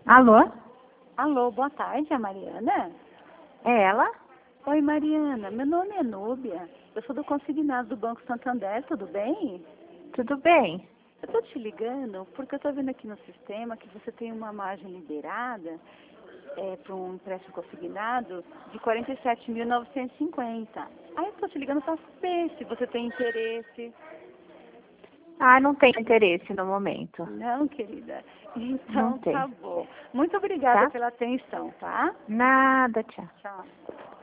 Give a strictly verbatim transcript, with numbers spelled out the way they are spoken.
Alô? Alô, boa tarde, é a Mariana? É ela? Oi, Mariana, meu nome é Núbia. Eu sou do consignado do Banco Santander, tudo bem? Tudo bem? Eu tô te ligando porque eu tô vendo aqui no sistema que você tem uma margem liberada é, para um empréstimo consignado de quarenta e sete mil novecentos e cinquenta. Aí eu tô te ligando para saber se você tem interesse. Ah, não tenho interesse no momento. Não, querida? Não Então tem. tá bom. Muito obrigada Tá? pela atenção, tá? Nada, tchau. Tchau.